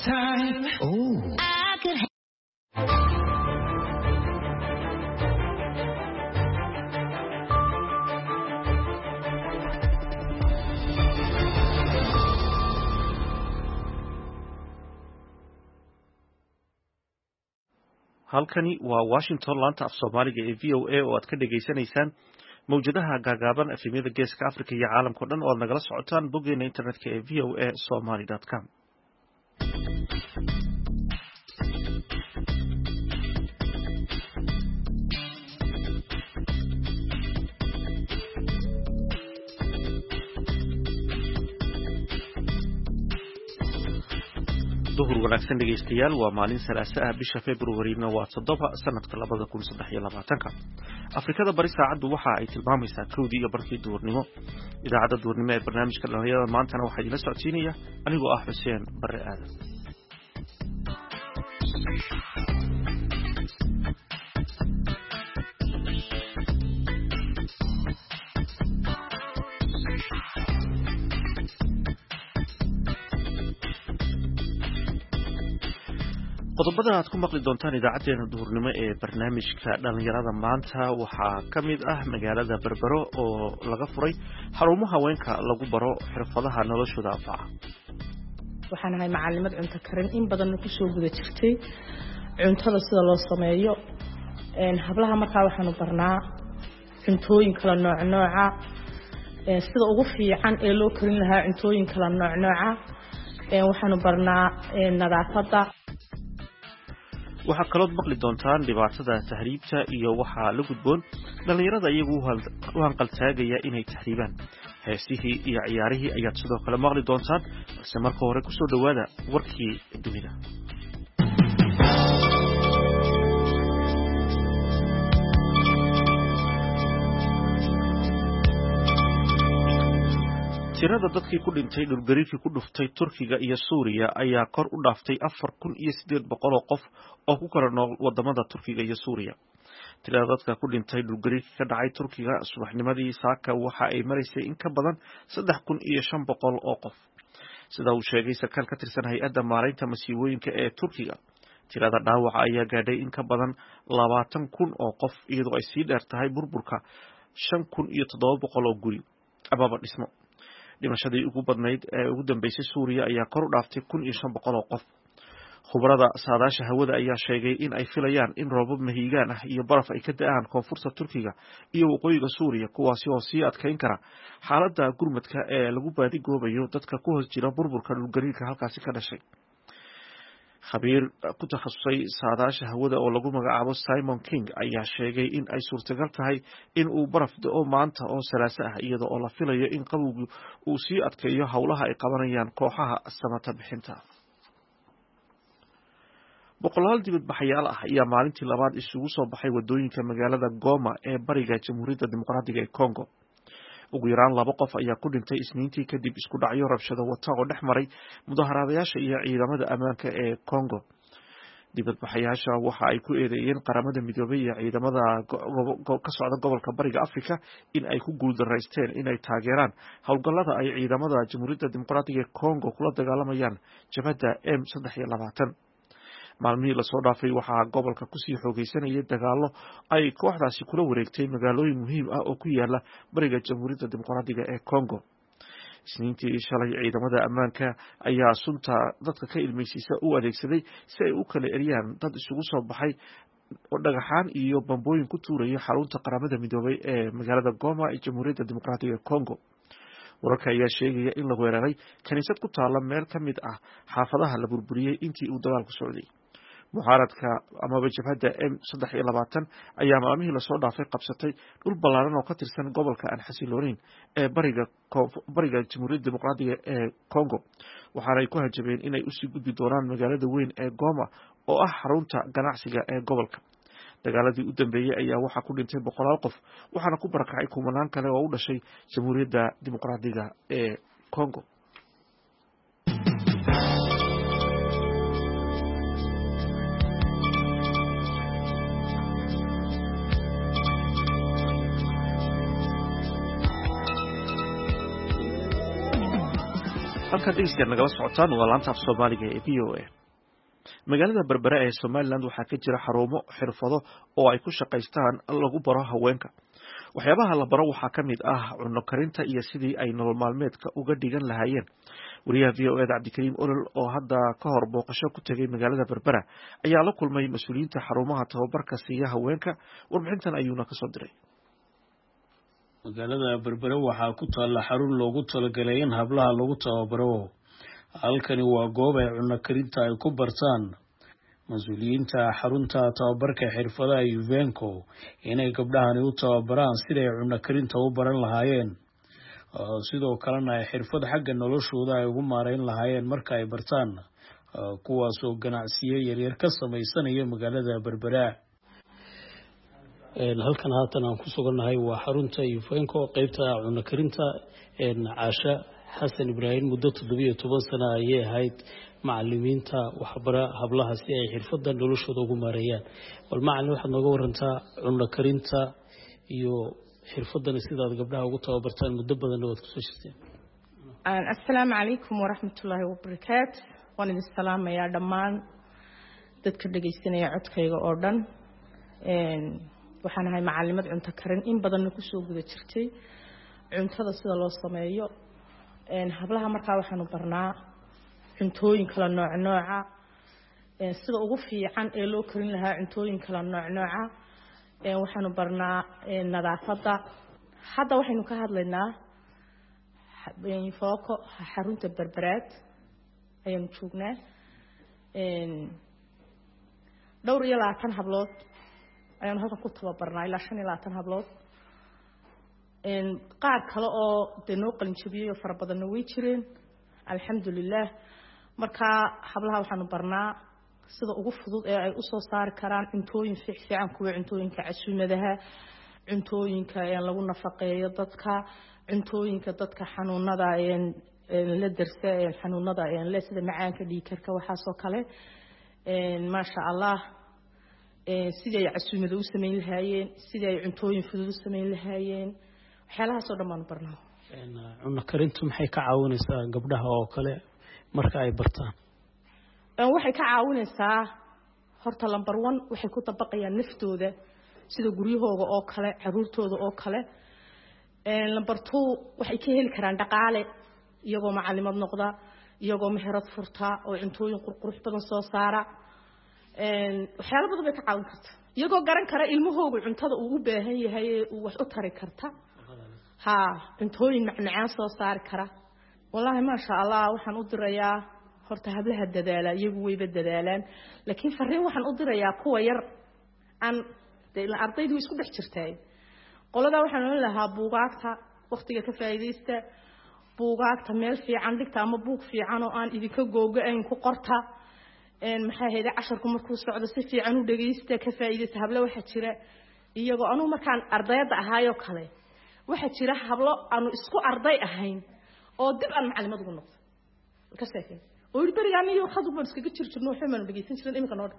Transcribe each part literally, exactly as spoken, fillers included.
time. Oh. I could halkani waa Washington laanta af Soomaaliga ee V O A oo aad ka dhageysanaysaan mawjadaha gaagaaban efemyada geeska Afrika iyo caalamka oo dhan oo aad nagala socotaan boggeena internetka ee v o a somali dot com. duhur wanaagsan dhegeystayaal waa maalin salaasa ah bisha February-na waa toddoba sanadka labada kun saddex iyo labaatanka. Afrikada bari saacadu waxa ay tilmaamaysaa kowdii iyo barkii duhurnimo. Idaacadda duhurnimo ee barnaamijka dhalinyarada maantana waxaa idinla socodsiinaya anigoo ah Xuseen Barre Aadan. qodobada aad ku maqli doontaan idaacadeena duhurnimo ee barnaamijka dhalinyarada maanta waxaa ka mid ah magaalada Berbero oo laga furay xarumo haweenka lagu baro xirfadaha noloshooda anfaca. waxaan ahay macallimad cunto karin in badan ku soo guda jirtay cuntada sida loo sameeyo een hablaha markaa waxaanu barnaa cuntooyin kala nooc nooca ee sida ugu fiican ee loo karin lahaa cuntooyin kala nooc nooca ee waxaanu barnaa nadaafadda. waxaa kaloo maqli doontaan dhibaatada tahriibta iyo waxaa la gudboon dhalinyarada iyagu u hanqaltaagaya inay tahriibaan. heesihii iyo ciyaarihii ayaad sidoo kale maqli doontaan balse marka hore ku soo dhawaada warkii dunida. tirada dadkii ku dhintay dhulgariirkii ku dhuftay Turkiga iyo Suuriya ayaa kor u dhaaftay afar kun iyo siddeed boqol oo qof oo ku kala nool wadamada Turkiga iyo Suuriya. tirada dadka ku dhintay dhulgariirkii ka dhacay Turkiga subaxnimadii saaka waxa ay maraysay in ka badan saddex kun iyo shan boqol oo qof, sida uu sheegay sarkaal ka tirsan hay'adda maaraynta masiibooyinka ee Turkiga. tirada dhaawaca ayaa gaadhay in ka badan labaatan kun oo qof iyadoo ay sii dheer tahay burburka shan kun iyo toddoba boqol oo guri amaba dhismo. dhimashadii ugu badnayd ee ugu dambeysay Suuriya ayaa kor u dhaaftay kun iyo shan boqol oo qof. khubarada saadaasha hawada ayaa sheegay in ay filayaan in roobab mahiigaan ah iyo baraf ay ka da'aan koonfurta Turkiga iyo waqooyiga Suuriya, kuwaasi oo sii adkeyn kara xaaladda gurmadka ee lagu baadigoobayo dadka ku hoos jira burburka dhulgariirka halkaasi ka dhashay. khabiir ku takhasusay saadaasha hawada oo lagu magacaabo Simon King ayaa sheegay in ay suurtagal tahay in uu baraf da'o maanta oo salaaso ah iyada oo la filayo in qabowgu uu sii adkeeyo howlaha ay qabanayaan kooxaha samata bixinta. boqolaal dibadbaxayaal ah ayaa maalintii labaad isugu soo baxay wadooyinka magaalada Goma ee bariga Jamhuuriyadda Dimuqraadiga ee Congo. ugu yaraan laba qof ayaa ku dhintay Isniintii kadib isku dhacyo rabshado wata oo dhex maray mudaharaadayaasha iyo ciidamada ammaanka ee Congo. dibadbaxayaasha waxa ay ku eedeeyeen qaramada midoobay iyo ciidamada ka socda gobolka bariga Afrika in ay ku guuldareysteen inay taageeraan howlgallada ay ciidamada Jamhuuriyadda Dimuqraadiga ee Congo kula dagaalamayaan jabhadda M saddex iyo labaatan. maalmihii la soo dhaafay waxaa gobolka kusii xoogeysanayay dagaallo ay kooxdaasi kula wareegtay magaalooyin muhiim ah oo ku yaala bariga Jamhuuriyadda Dimuqraadiga ee Congo. Isniintii shalay ciidamada ammaanka ayaa sunta dadka ka ilmeysiisa u adeegsaday si ay u kala eriyaan dad isugu soo baxay oo dhagaxaan iyo bambooyin ku tuuraya xarunta qaramada midoobay ee magaalada Goma ee Jamhuuriyadda Dimuqraadiga ee Congo. wararka ayaa sheegaya in la weeraray kaniisad ku taala meel ka mid ah xaafadaha la burburiyey intii uu dagaalku socday. mucaaradka amaba jabhadda M saddex iyo labaatan ayaa maalmihii la soo dhaafay qabsatay dhul ballaaran oo ka tirsan gobolka aan xasiloonayn ee bariga bariga Jamhuuriyadda Dimuqraadiga ee Congo, waxaana ay ku hajabeen inay u sii gudbi doonaan magaalada weyn ee Goma oo ah xarunta ganacsiga ee gobolka. dagaaladii u dambeeyay ayaa waxaa ku dhintay boqolaal qof waxaana ku barakacay kumanaan kale oo u dhashay Jamhuuriyadda Dimuqraadiga ee Congo. halka dhegeystayaal nagala socotaan waa laanta af Soomaaliga ee V O A. Magaalada Berbera ee Somaliland waxaa ka jira xarumo xirfado oo ay ku shaqaystaan lagu baro haweenka. Waxyaabaha la baro waxaa ka mid ah cunno karinta iyo sidii ay nolol maalmeedka uga dhigan lahaayeen. Wariyaha V O A Cabdikariim Olol oo hadda ka hor booqasho ku tagay magaalada Berbera ayaa la kulmay mas'uuliyiinta xarumaha tababarka siiya haweenka. Warbixintan ayuuna ka soo diray. magaalada Berbera waxaa ku taala xarun loogu talagalay in hablaha lagu tababaro. halkani waa goob ay cunno karinta ay ku bartaan mas'uuliyiinta xarunta tababarka xirfadaha Yuvenco inay gabdhahani u tababaraan sida ay cunno karinta u baran lahaayeen sidoo kalena ay xirfad xagga noloshooda ay ugu maareyn lahaayeen marka ay bartaan kuwaas oo ganacsiyo yaryar ka samaysanaya magaalada Berbera. halkan haatan aan ku suganahay waa xarunta Yuvenco qaybta cunno karinta ee Caasha Xasan Ibraahim muddo toddobiyo toban sano ayay ahayd macallimiinta waxbara hablaha si ay xirfadda noloshooda ugu maareeyaan. bal macallin waxaad nooga warantaa cunno karinta iyo xirfaddan sidaad gabdhaha ugu tababartaan muddo badan oo aad ku soo shaqeysteen. assalaamu calaykum waraxmatullaahi wabarakaatuh. waan idin salaamayaa dhammaan dadka dhageysanaya codkayga oo dhan. waxaan ahay macallimad cunto karin in badan ku soo guda jirtay cuntada sida loo sameeyo. hablaha markaa waxaanu barnaa cuntooyin kala nooc nooca sida ugu fiican ee loo karin lahaa cuntooyin kala nooc nooca. waxaanu barnaa nadaafadda. hadda waxaynu ka hadlaynaa fooko xarunta Berberaad ayaanu joognaa. dhowr iyo labaatan hablood ayaanu halkan ku tababarnaa ilaa shan iyo labaatan hablood. qaar kale oo dee noo qalin jabiyey oo fara badanna way jireen alxamdulilah. markaa hablaha waxaanu barnaa sida ugu fudud ee ay usoo saari karaan cuntooyin fiican kuwa cuntooyinka casuumadaha, cuntooyinka lagu nafaqeeyo dadka, cuntooyinka dadka xanuunada la darsa xanuunada le sida macaanka dhiigkarka waxaasoo kale. maasha allah sidii ay casuumada u samayn lahaayeen, sidii ay cuntooyin fudud u samayn lahaayeen, waxyaalahaasoo dhan baanu barnaa. cunno karintu maxay ka caawinaysaa gabdhaha oo kale marka ay bartaan? waxay ka caawinaysaa horta number one waxay ku dabaqayaan naftooda sida guryahooda oo kale, caruurtooda oo kale. number two waxay ka heli karaan dhaqaale iyagoo macallimad noqda, iyagoo meherad furta oo cuntooyin qurqurux badan soo saara. waxyaalo badan bay ka caawin kartaa iyagoo garan kara ilmahooga cuntada uu u baahan yahay ee uu wax u tari karta. ha cuntooyin macmacaan soo saari kara. wallaahi maasha allah waxaan u dirayaa horta hablaha dadaala iyagu wayba dadaalaan laakiin fariin waxaan u dirayaa kuwa yar aan ardaydu isku dhex jirtay. qolada waxaan oran lahaa buugaagta waqtiga ka faa'iideysta, buugaagta meel fiican dhigta ama buug fiican oo aan idinka googo-ayn ku qorta. maxay ahayd casharku markuu socdo si fiican u dhageysta ka faa'iideysta. hablo waxa jira iyagoo anu markaan ardayda ahaayo kale waxa jira hablo aanu isku arday ahayn oo dib aan macallimad ugu noqdo ka sheekay oo barigaan iyo khadu baan iskaga jirjirno waxaan ma dhageysan jirin imika nood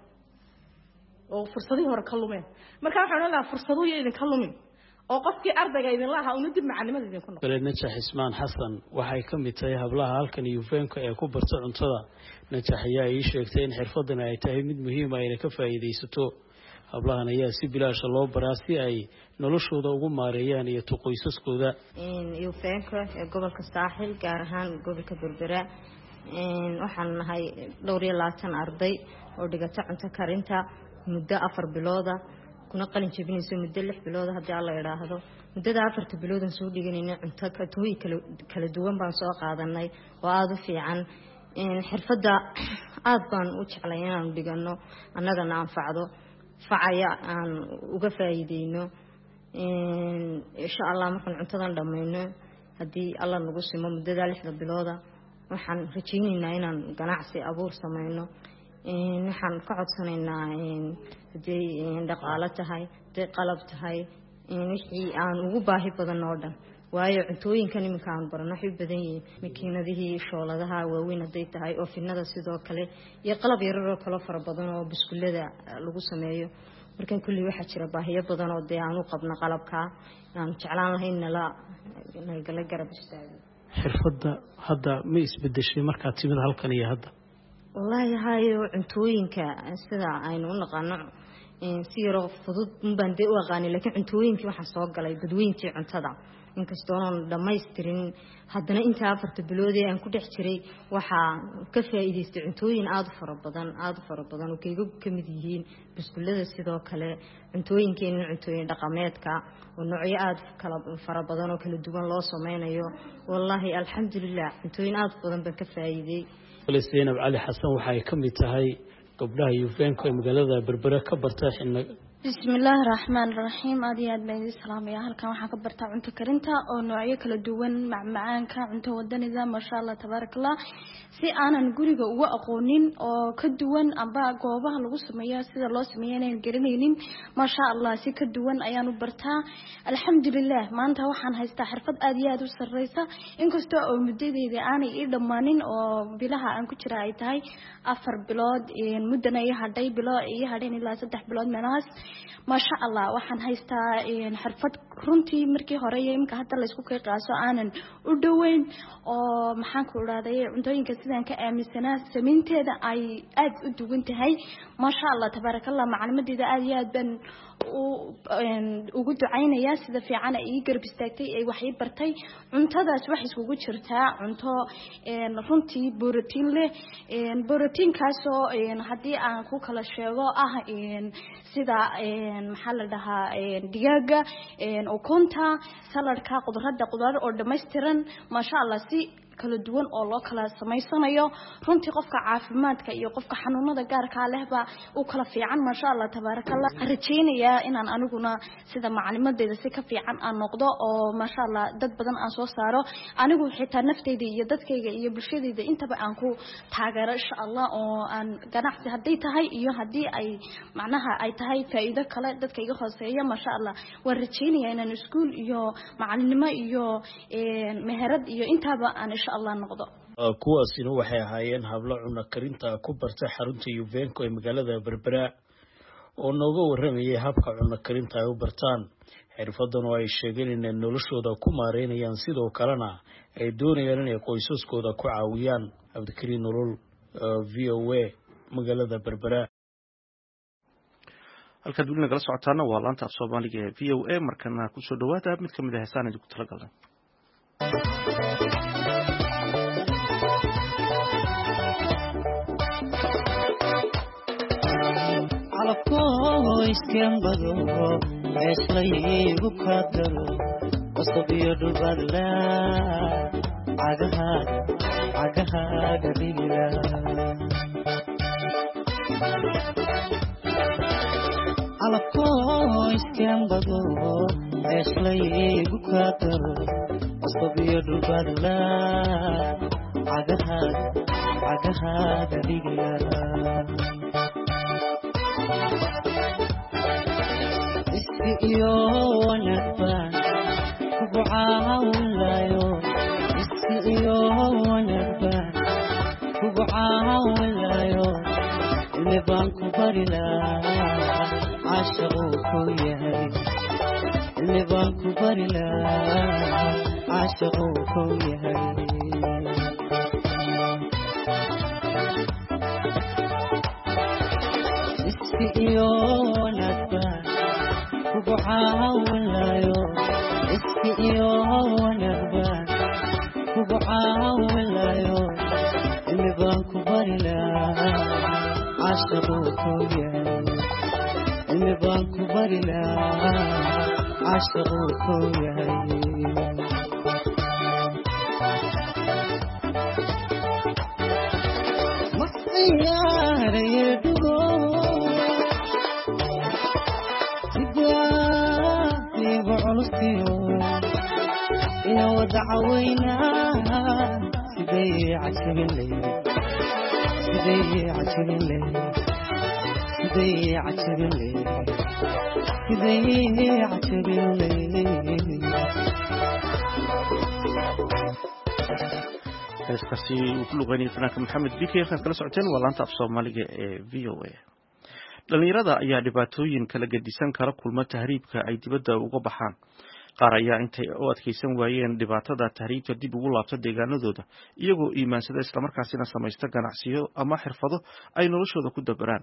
oo fursadii hore ka lumeen. marka waxaan leeyahay fursado iyo idin ka lumin oo qofkii ardayga idin lahaa uu dib macallimad idin ku noqdo. Najax Ismaan Xasan waxay ka mid tahay hablaha halkan Yuvenco ee ku barta cuntada. Najax ayaa ii sheegtay in xirfaddan ay tahay mid muhiim ah inay ka faa'iideysato. hablahan ayaa si bilaash loo baraa si ay noloshooda ugu maareeyaan iyo qoysaskooda. Yuvenco ee gobolka Saaxil gaar ahaan gobolka Berbera waxaan nahay dhowr iyo labaatan arday oo dhigata cunto karinta muddo afar bilooda kuna qalin jabinayso muddo lix bilood haddii alla yiraahdo. muddada afarta bilood aan soo dhiganayna cunto katooy kala kala duwan baan soo qaadanay oo aad u fiican. xirfadda aad baan u jeclay inaan dhigano annagana anfacdo facaya aan uga faa'iideyno. insha Allah markaan cuntadan dhamayno haddii alla nagu simo muddada lixda bilooda waxaan rajaynaynaa inaan ganacsi abuur samayno. waxaan ka codsanaynaa haddii dhaqaale tahay, haddii qalab tahay, wixii aan ugu baahi badan oo dhan. waayo cuntooyinkan iminka aan barno waxay badan yihiin makiinadihii shooladaha waaweyn hadday tahay oo finada sidoo kale iyo qalab yaryar oo kale fara badan oo biskullada lagu sameeyo. marka kulli waxa jira baahiyo badan oo dee aan u qabno qalabka aan jeclaan lahayn nala nala garab istaago. xirfadda hadda ma isbedeshay markaad timid halkan iyo hadda wallaahi hayo cuntooyinka sida aynu u naqaano si yaro fudud baan dee u aqaanay laakiin cuntooyinkii waxaan soo galay dadweynkii cuntada inkastoo aan dhammaystirin haddana inta afarta bilood ee aan ku dhex jiray waxaa ka faa'iidaystay cuntooyin aada u fara badan aada u fara badan oo kayga ka mid yihiin biskullada sidoo kale cuntooyinkeena cuntooyin dhaqameedka oo noocyo aada kala fara badan oo kala duwan loo sameynayo wallaahi alxamdulilah cuntooyin aada u badan baan ka faa'iiday Zainab Cali Xasan waxay ka mid tahay gabdhaha Uveenka ee magaalada Berbera ka barta xilna bismillaahi raxmaani raxiim aad iyo aad baan idin salaamayaa halkan waxaan ka bartaa cunto karinta oo noocyo kala duwan macmacaanka cunto wadanida masha Allah tabarakallah si aanan guriga uga aqoonin oo ka duwan amba goobaha lagu sameeyo sida loo sameeyo inaan garanaynin masha Allah si ka duwan ayaan u bartaa alxamdulillah maanta waxaan haystaa xirfad aad iyo aad u sareysa inkastoo oo muddadeeda aanay ii dhamaanin oo bilaha aan ku jira ay tahay afar bilood muddana ay hadhay bilo ay hadheen ilaa saddex bilood meelahaas masha Allah waxaan haystaa xirfad runtii markii hore iyo imka hadda la isku qeyqaaso aanan u dhaweyn oo maxaan ku raadayay cuntooyinka sidaan ka aaminsanaa sameynteeda ay aad u duwan tahay masha Allah tabarakallah macluumadeeda aad iyo aad baan ugu ducaynaya sida fiican ay garab istaagtay ay wax ii bartay cuntadaas wax iskugu jirtaa cunto runtii borotiin leh borotiinkaas oo haddii aan ku kala sheego ah sida maxaa la dhahaa digaaga ukunta saladka khudradda khudaar oo dhammaystiran masha Allah si kala duwan oo loo kala sameysanayo runtii qofka caafimaadka iyo qofka xanuunada gaarka lehba uu kala fiican masha Allah tabarakallah rajeynaya inaan aniguna sida macluumadeeda si ka fiican aan noqdo oo masha Allah dad badan aan soo saaro anigu xitaa naftayda iyo dadkayga iyo bulshadayda intaba aan ku taageero insha Allah oo aan ganacsi haday tahay iyo hadii ay macnaha ay tahay faa'iido kale dadkayga hooseeya masha Allah waan rajeynaya inaan iskuul iyo macallinimo iyo meherad iyo intaba aan Allah noqdo kuwaasina waxay ahaayeen hablo cunno karinta ku bartay xarunta Uveenka ee magaalada Berbera oo nooga waramayay habka cunno karinta ay u bartaan xirfadan oo ay sheegeen in noloshooda ku maareynayaan sidoo kalena ay doonayaan inay qoysaskooda ku caawiyaan Abdikariin Nolol V O A magaalada Berbera halka dulina kala socotaana waa laanta Soomaaliga ee V O A markana ku soo dhawaada mid kamid ah heesaha ku talagalay iskembado eeslaygu kadaro wasabiyo dhubadla cagahaaga cagahaaga dhigila alabkoo iskembado eeslaygu kadaro wasabiyo dhubadla cagahaaga cagahaaga dhigila iyo wanagban kugu caawinayo isi iyo wanagban kugu caawinayo ilmibaan ku bari lahaa caashaquu ku yahay ilmibaan ku bari lahaa caashaquu ku yahay isi iyo wanagban kugu caawinayo iski iyo wanagban kugu caawinayo ilmibaan ku bari lahaa caashaquu ku yahay ilmibaan ku bari lahaa caashaquu ku yahay ma ciyaaraye dhugo يا ودعوينا سيدي عشر الليل سيدي عشر الليل سيدي عشر الليل سيدي عشر الليل heestaasi uu ku luqeynayay fanaanka maxamed bike kan kala socoteen waa laanta af Soomaaliga ee V O A dhalinyarada ayaa dhibaatooyin kala gedisan kala kulma tahriibka ay dibadda uga baxaan qaar ayaa intay u adkaysan waayeen dhibaatada tahriibta dib ugu laabta deegaanadooda iyagoo iimaansada islamarkaasina samaysta ganacsiyo ama xirfado ay noloshooda ku dabaraan.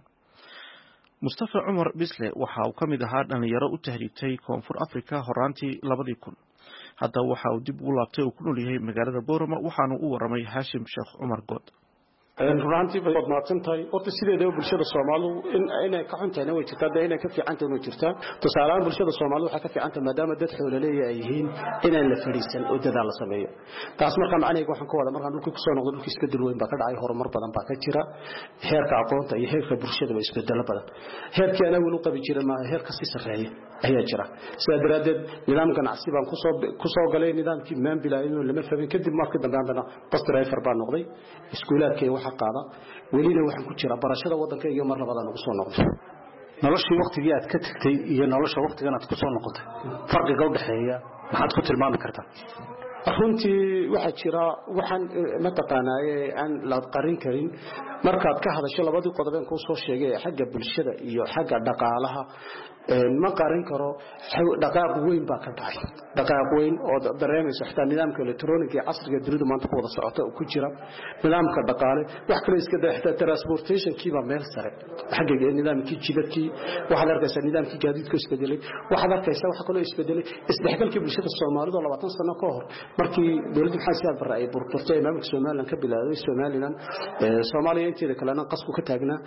mustafa cumar bisle waxa uu ka mid ahaa dhalinyaro u tahriibtay koonfur afrika horaantii labadii kun. haddaba waxa uu dib ugu laabtay oo ku nool yahay magaalada boorama waxaanu u waramay haashim sheekh cumar good. runtii bay wadnaadsan tahay horta sideedaba bulshada Soomaalidu in inay ka xuntahay way jirtaa inay ka fiican tahay jirtaa tusaalahan bulshada Soomaalidu waxa ka fiican tahay maadaama dad xoolaleey ay yihiin inay la fariisan oo dadaal la sameeyo taas marka macnaheedu waxaan ka wada markaan dhulka ku soo noqdo dhulka isbedel weyn baa ka dhacay horumar badan baa ka jira heerka aqoonta iyo heerka bulshada way isbedel badan heerkii ana wuu qabi jiray ma heerka si sareeya ayaa jira sida daraadeed nidaam ganacsi baan ku soo ku soo galay nidaamkii maan bilaayo lama fahmin kadib markii dambe andana bas driver baan noqday iskuulaadkay qaada welina waxaan ku jira barashada wadanka iyo mar labaad aan ugu soo noqdo noloshii waqtigii aad ka tagtay iyo nolosha waqtigan aad ku soo noqotay farqiga u dhaxeeya maxaad ku tilmaami kartaa runtii waxa jira waxaan ma taqaanaaye aan la qarin karin markaad ka hadasho labadii qodob ee ku soo sheegay xagga bulshada iyo xagga dhaqaalaha ma qarin karo dhaqaaq weyn baa ka dhacay dhaqaaq weyn oo dareemayso xitaa nidaamka elektarooniga casriga dunida maanta ku wada socota oo ku jira nidaamka dhaqaale wax kale iska daa transportation kiiba meel sare xagga nidaamkii jidadkii waxa arkaysa nidaamkii gaadiidka isbedelay waxa arkaysa waxa kale isbedelay isdhexgalka bulshada Soomaalidu labaatan sano ka hor markii dawladda xasiyaad baray ay burburtay maamulka Soomaaliland ka bilaabay Soomaaliland Soomaaliya inteeda kalena qasku ka taagnaa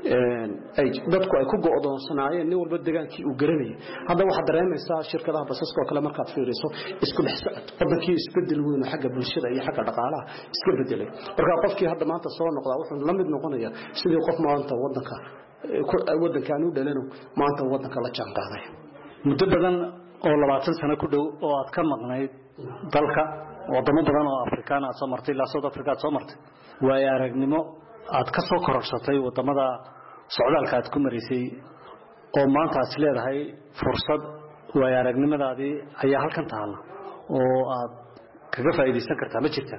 ay dadku ay ku go'doonsanaayeen nin walba deegaanka uu garanay hadda waxa dareemaysaa shirkadaha basaska oo kale markaad fiiriso isku dhexsocod wadankii isbedel weyn oo xagga bulshada iyo xagga dhaqaalaha iska bedelay marka qofkii hadda maanta soo noqda wuxuu la mid noqonayaa sidii qof maanta wadanka wadankan u dhalano maanta wadanka la jaan qaaday muddo badan oo labaatan sano ku dhow oo aad ka maqnayd dalka wadamo badan oo Afrikaan ah soo martay ilaa South Africa soo martay way aragnimo aad ka soo korarsatay wadamada socdaalka aad ku mareysay oo maanta aad leedahay fursad way aragnimadaadii ayaa halkan taala oo aad kaga faa'iideysan kartaa ma jirtaa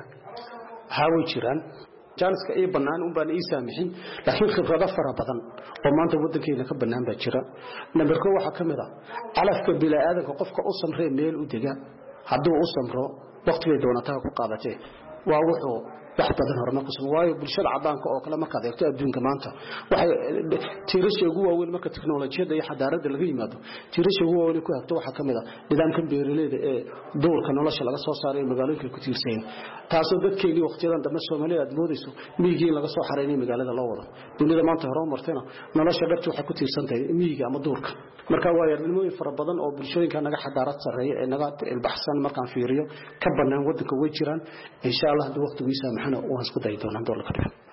hawo jiraan jaaniska ay banaan u baan iisaamixin laakiin khibrado fara badan oo maanta wadankeena ka banaan baa jira number two waxa kamid ah calafka bilaadanka qofka u samree meel u dega hadduu u samro waqtiga doonataa ku qaadatay waa wuxuu wax badan horumar ku sameeyo waayo bulshada cadaanka oo kale marka adeegto adduunka maanta waxay tiirasha ugu waaweyn marka teknoolajiyada iyo xadaarada laga yimaado tiirasha ugu waaweyn ku hagto waxa kamid ah nidaamka beeraleyda ee doorka nolosha laga soo saaray magaalooyinka ku tiirsan taasoo dadkeeni waqtiyadan dambe Soomaaliya aad moodayso miyiga laga soo xareeyay magaalada loo wado dunida maanta horumartayna nolosha dadku waxay ku tiirsan tahay miyiga ama doorka marka waa yarnimooyin fara badan oo bulshooyinka naga xadaarad sareeyo ee naga ilbaxsan markaan fiiriyo ka banaan wadanka way jiraan insha Allah hadii waqtigiisa maxana oo isku day doonaan doolka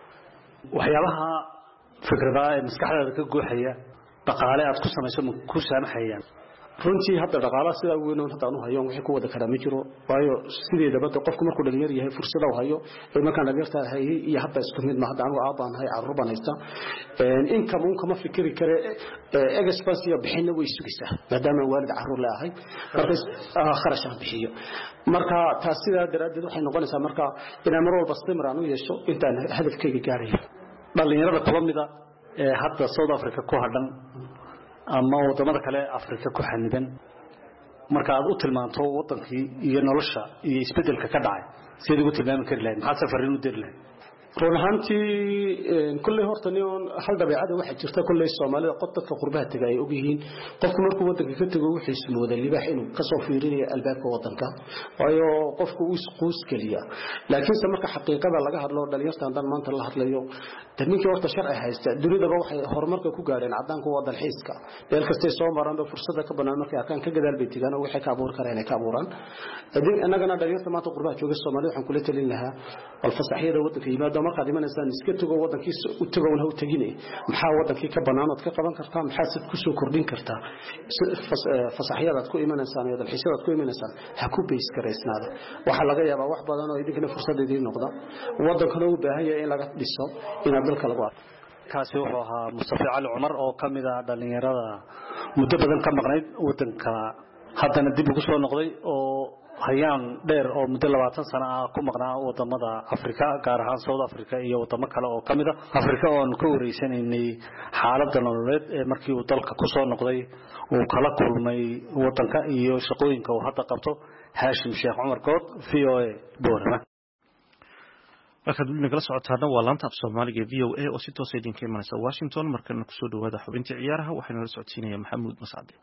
waxyaabaha fikradaha ee maskaxdaada ka gooxaya dhaqaale aad ku samayso ku saamaxayaan runtii hadda dhaqaalaha sida weyn oo hadda aanu hayo wixii ku wada kara ma jiro waayo sideedaba qofku markuu dhalinyar yahay fursad uu hayo ee markaan dhalinyarta hay iyo hadda isku mid ma hadda anu aabaan hay carruur haysta in kama un kama fikiri kare expense iyo bixina way sugaysaa maadaama waalid carruur leeyahay marka kharash aan bixiyo marka taas sida daraadeed waxay noqonaysaa marka inaan mar walba istimar aan u yeesho intaan hadafkayga gaarayo dhalinyarada kulamida ee hadda South Africa ku hadhan ama wadamada kale Afrika ku xaniban marka aad u tilmaanto wadankii iyo nolosha iyo isbedelka ka dhacay sidii ugu tilmaami kari lahayd maxaa safarin u dir lahayd runtii kulli horta niyoon hal dabeecada waxa jirta kulli Soomaalida qod dadka qurbaha tagay og yihiin qofku markuu wadanka ka tago wuxuu ismooday libaax inuu ka soo fiirinayo albaabka wadanka waayo qofku uu isquus kaliya laakiin marka xaqiiqada laga hadlo dhalinyarta dan maanta la hadlayo dadninkii horta sharci haysta dunidaba waxay horumarka ku gaareen cadaanka wada xiiska meel kasta soo maraan fursada ka banaan markay akaan ka gadaal bay tigaan oo waxay ka abuur kareen ay ka abuuraan hadii annagana dhalinyarta maanta qurbaha jooga Soomaalida waxaan kula talin lahaa wal fasaxiyada wadanka yimaado marka dimanaysan iska tago wadankiisa u tago oo u tagine maxaa wadankii ka banaanad ka qaban kartaa maxaa sid ku soo kordhin kartaa fasaxiyada ku imanaysan iyo dalxiisyada ku imanaysan ha ku bees kareysnaada waxa laga yaabaa wax badan oo idinkana fursadeedii noqda wadankana u baahan yahay in laga dhiso in dalka lagu arko kaasi wuxuu ahaa Mustafa Ali Umar oo kamid ah dhalinyarada muddo badan ka maqnayd wadanka haddana dib ugu soo noqday oo hayaan dheer oo muddo labaatan sano ah ku maqnaa wadamada Afrika gaar ahaan South Africa iyo wadamo kale oo kamid ah Afrika oo aan ka wareysanaynay xaaladda nololeed ee markii uu dalka ku soo noqday uu kala kulmay wadanka iyo shaqooyinka uu hadda qabto Haashim Sheekh Cumar Good V O A Boorama markaad weli nagala socotaana waa laanta af Soomaaliga ee V O A oo si toos ah idinka imanaysa Washington markana ku soo dhawaada xubintii ciyaaraha waxaana la socodsiinaya Maxamuud Mascade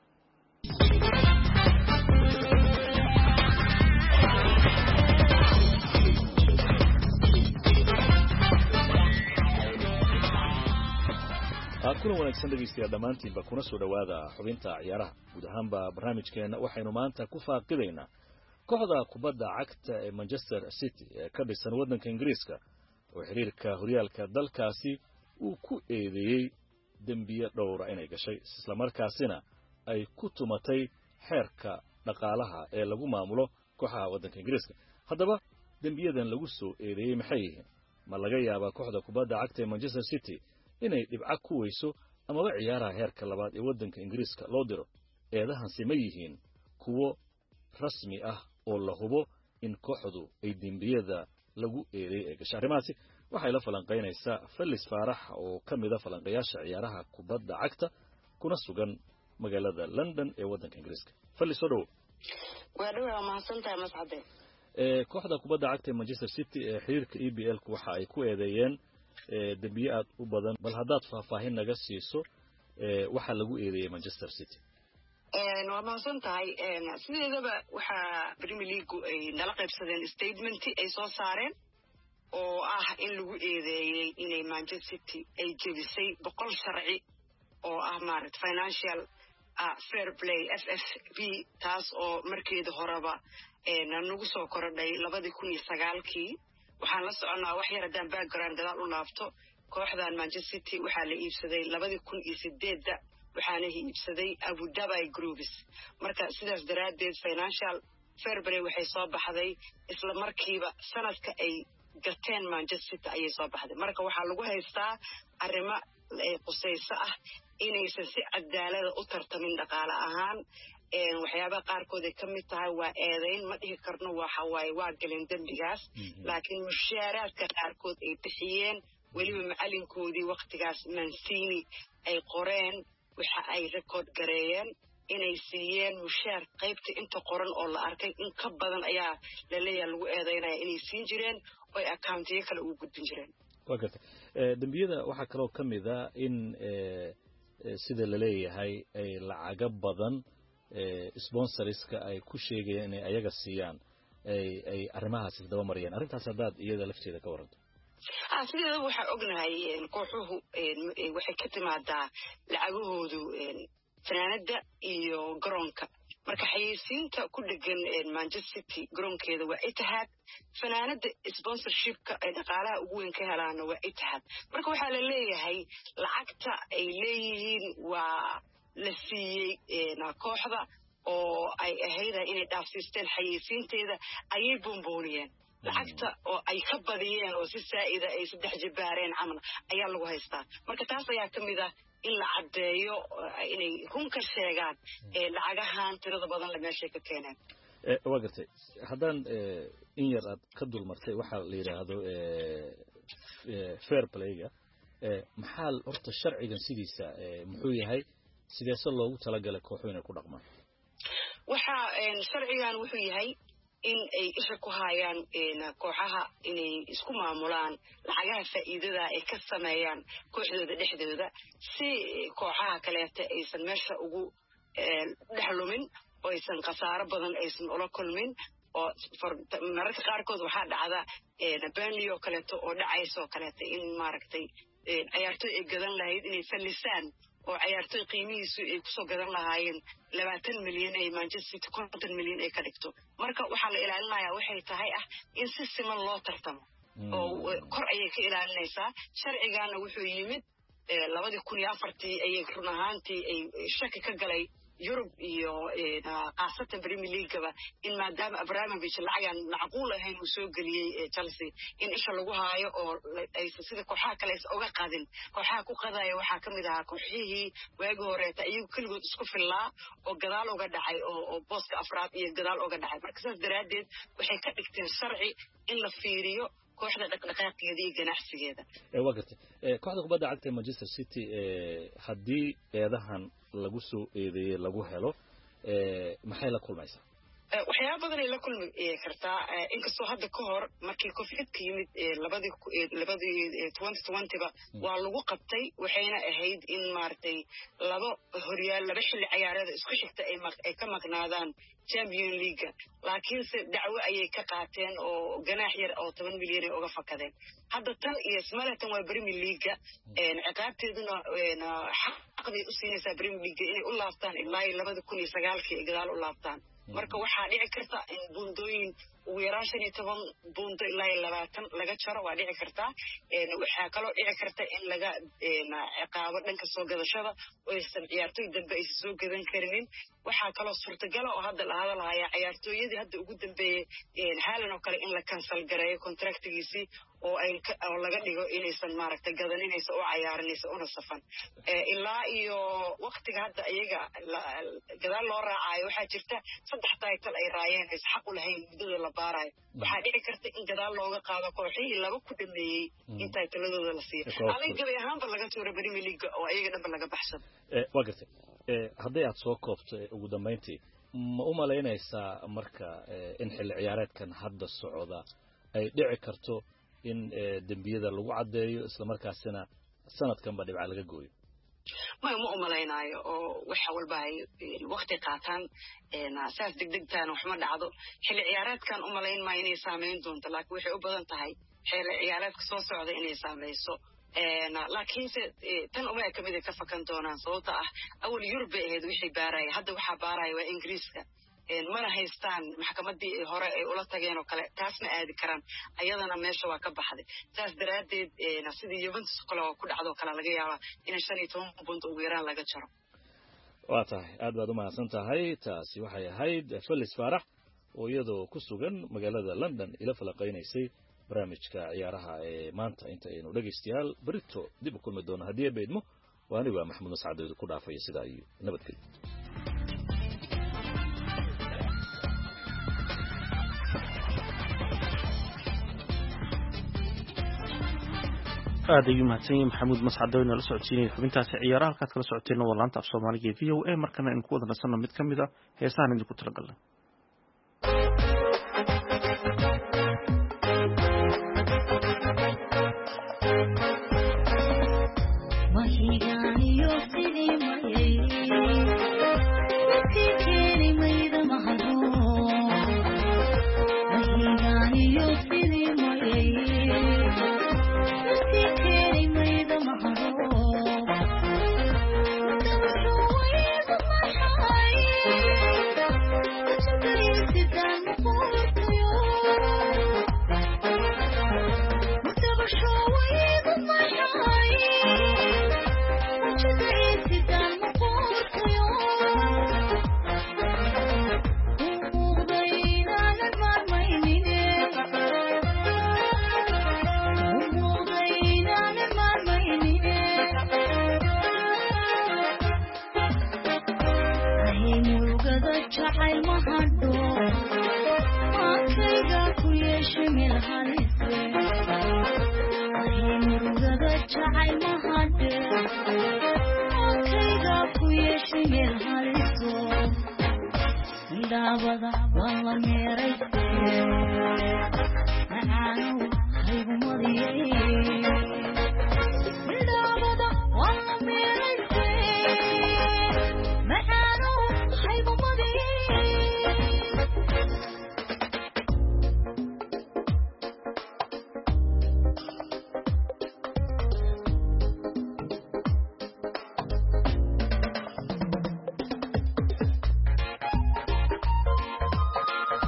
kuna wanaagsan dhegeystayaal dhamaantiinba kuna soo dhawaada xubinta ciyaaraha guud ahaanba barnaamijkeena waxaynu maanta ku faaqidaynaa kooxda kubadda cagta ee Manchester City ee ka dhisan waddanka Ingiriiska oo xiriirka horyaalka dalkaasi uu ku eedeeyay dambiye dhowr inay gashay isla markaasina ay ku tumatay xeerka dhaqaalaha ee lagu maamulo kooxaha waddanka Ingiriiska haddaba dambiyadan lagu soo eedeeyay maxay yihiin ma laga yaabaa kooxda kubadda cagta ee Manchester City inay dhibca ku weyso ama ba ciyaaraha heerka labaad ee waddanka Ingiriiska loo diro eedahansi ma yihiin kuwo rasmi ah oo la hubo in kooxdu ay dambiyada lagu eedeeyay ee gashay arrimahaasi waxay la falanqeynaysaa Felix Faarax oo ka mid ah falanqeeyaasha ciyaaraha kubadda cagta kuna sugan magaalada London ee waddanka Ingiriiska Felix soo dhaw waa dhaw mahadsantahay Mascade ee kooxda kubadda cagta ee Manchester City ee xiriirka E B L ku waxa ay ku eedeeyeen dambiye aad u badan bal haddaad faahfaahin naga siiso waxa lagu eedeeyay Manchester City waa mahadsan tahay sideedaba waxaa Premier League ay nala qaybsadeen statement ay soo saareen oo ah in lagu eedeeyay inay Manchester City ay jebisay boqol sharci oo ah maarat financial fair play F F P taas oo markeeda horeba nagu soo korodhay labadii kun iyo sagaalkii waxaan la soconaa wax yar hadaan background gadaal u laabto kooxdan Manchester City waxaa la iibsaday labadii kun iyo sideed waxaana iibsaday Abu Dhabi Groups marka sidaas daraadeed financial fair play waxay soo baxday isla markiiba sanadka ay gateen Manchester City ayay soo baxday marka waxaa lagu haystaa arrimo qusayso ah inaysan si cadaalad u tartamin dhaqaale ahaan een waxyaabaha qaarkood ay kamid tahay waa eedayn ma dhihi karno waxa waaye waa galeen dambigaas laakiin mushaaraadka qaarkood ay bixiyeen weliba macalinkoodii waqtigaas Mancini ay qoreen waxa ay record gareeyeen inay siiyeen mushaar qaybta inta qoran oo la arkay in ka badan ayaa la leeyahay lagu eedaynaya inay siin jireen oo accountiyo kale u gudbin jireen waqti ee dambiyada waxa kale oo kamid ah in ee sida la leeyahay ay lacag badan ee sponsoriska ay ku sheegayeen inay ayaga siiyaan ay ay arrimahaas daba mariyeen arrintaas hadaad iyada lafteeda ka waranto ah sideeda waxa ognahay kooxuhu waxay ka timaadaa lacagahoodu fanaanada iyo garoonka marka xayeysiinta ku dhagan Manchester City garoonkeeda waa Etihad fanaanada sponsorshipka ay dhaqaalaha ugu weyn ka helaan waa Etihad marka waxa la leeyahay lacagta ay leeyihiin waa la siiyay kooxda oo ay ahayd inay dhaafsiisteen xayeysiinteeda ayay bombooniyeen lacagta oo ay ka badiyeen oo si saa'ida ay saddex jibaareen camal ayaa lagu haystaa marka taas ayaa kamid ah in la cadeeyo inay run ka sheegaan ee lacagahan tirada badan la meesha ka keeneen ee waa gartay haddaan in yar aad ka dulmartay waxa la yiraahdo ee fair play-ga ee maxaa horta sharcigan sidiisa muxuu yahay sideese loogu talagalay kooxo inay ku dhaqmaan waxa sharcigan wuxuu yahay in ay isha ku hayaan kooxaha inay isku maamulaan lacagaha faa'iidada ay ka sameeyaan kooxdooda dhexdooda si kooxaha kale aysan meesha ugu dhaxlumin oo aysan khasaaro badan aysan ula kulmin oo mararka qaarkood waxaa dhacda Burnley oo kale oo dhacayso kale in maaragtay ciyaartoy ay gadan lahayd inay fallisaan oo ciyaartoy qiimihiisu ay ku soo gadan lahaayeen labaatan milyan ay Manchester City konton milyan ay ka dhigto marka waxa la ilaalinayaa waxay tahay ah in si siman loo tartamo oo kor ayay ka ilaalinaysaa sharcigaana wuxuu yimid labadii kun iyo afartii ayay run ahaantii ay shaki ka galay Europe iyo qaasatan Premier League-ba in maadaama Abramovich lacagan macquul ahayn uu soo galiyay Chelsea in isha lagu haayo oo ay sida kooxaha kale uga qaadin kooxaha ku qadaya waxa kamid ah kooxihii waagi hore iyagu kaligood isku filaa oo gadaal uga dhacay oo booska afraad iyo gadaal uga dhacay marka saas daraadeed waxay ka dhigteen sharci in la fiiriyo kooxda dhaqdhaqaaqeeda iyo ganacsigeeda ee waqti ee kooxda kubadda cagta Manchester City ee hadii eedahan lagu soo eedeeyay lagu helo ee maxay la kulmaysaa waxyaabo badan ay la kulmi kartaa inkastoo hadda ka hor markii covid ka yimid labadii labadii twenty twenty ba waa lagu qabtay waxayna ahayd in maartay laba horyaal laba xilli ciyaareed isku xigta ay ay ka maqnaadaan Champions League laakiin se dacwo ayay ka qaateen oo ganaax yar oo toban milyan ay uga fakadeen hadda tan iyo Smartan waa Premier League een ciqaabteeduna een xaqday u siinaysaa Premier League inay u laabtaan ilaa laba kun iyo sagaal kii gadaal u laabtaan marka waxaa dhici karta in bundooyin ugu yaraan shan iyo toban bundo ilaa labaatan laga jaro waa dhici karta een waxaa kaloo dhici karta in laga een ciqaabo dhanka soo gadashada oo aysan ciyaartoy dambe ay soo gadan karin waxaa kaloo suurtagal ah oo hadda la hadalaya ciyaartooyadii hadda ugu dambeeyay een Haaland oo kale in la cancel gareeyo contractigiisii oo ay oo laga dhigo inaysan maaragtay gadaninaysa oo ciyaarinaysa una safan ee ilaa iyo waqtiga hadda iyaga gadaal loo raacayo waxaa jirta saddex title ay raayeen is xaq u lahayn muddada la baarayo waxaa dhici karta in gadaal looga qaado kooxihii laba ku dhameeyay in titleadooda la siiyo aniga gabi ahaanba laga tuuro Premier League oo iyaga dhanba laga baxsan ee waa gartay ee haddii aad soo koobto ugu dambeyntii ma u malaynaysaa marka in xilli ciyaareedkan hadda socda ay dhici karto in dambiyada lagu cadeeyo isla markaasina sanadkanba dhibca laga gooyo ma ma umaleynaayo oo waxa walba ay waqti qaataan een asaas degdegtaan wax ma dhacdo xilli ciyaareedkan umaleyn ma inay saameyn doonto laakiin waxay u badan tahay xilli ciyaareedka soo socda inay saameyso een laakiin tan uma kamid ka fakan doonaan sababta ah awal Yurub ee wixii baaray hadda waxa baaray waa Ingiriiska een mana haystaan maxkamadii hore ay ula tageen oo kale taasna aadi karaan ayadana meesha waa ka baxday taas daraadeed een sidii Juventus kale oo ku dhacdo kale laga yaabaa in shan iyo toban bunt ugu yaraan laga jaro waa tahay aad baad u mahadsan tahay taasi waxay ahayd Felis Farax oo iyadoo ku sugan magaalada London ila falaqeynaysay barnaamijka ciyaaraha ee maanta inta aynu dhageystayaal barito dib u kulmi doono haddii ay beedmo waa aniga Maxamed Mas'aad ku dhaafay sida ay nabadgelyo aad ayuu mahadsan maxamuud mascad oo la socodsiinay xubintaasi ciyaaraha halka kala socoteena waa laanta af Soomaaliga ee V O A markana in ku wada nasanno mid kamid ah heesahan idinku talagalay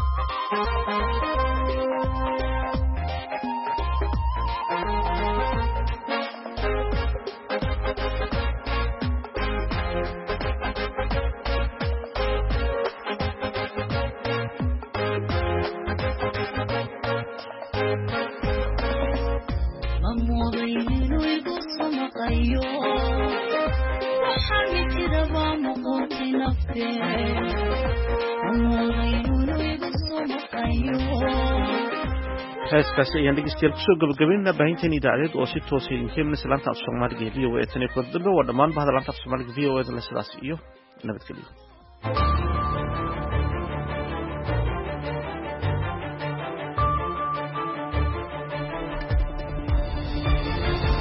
Thank you. heeskaasi ayaan dhegeystayaal kusoo gabagabaynaa baahinteen idaacadeed oo si toosa idinka imanaysa laanta af soomaaliga ee v o a tan iyo kuwa dambe waa dhammaan bahda laanta af soomaaliga v o a da sidaas iyo nabadgelyo.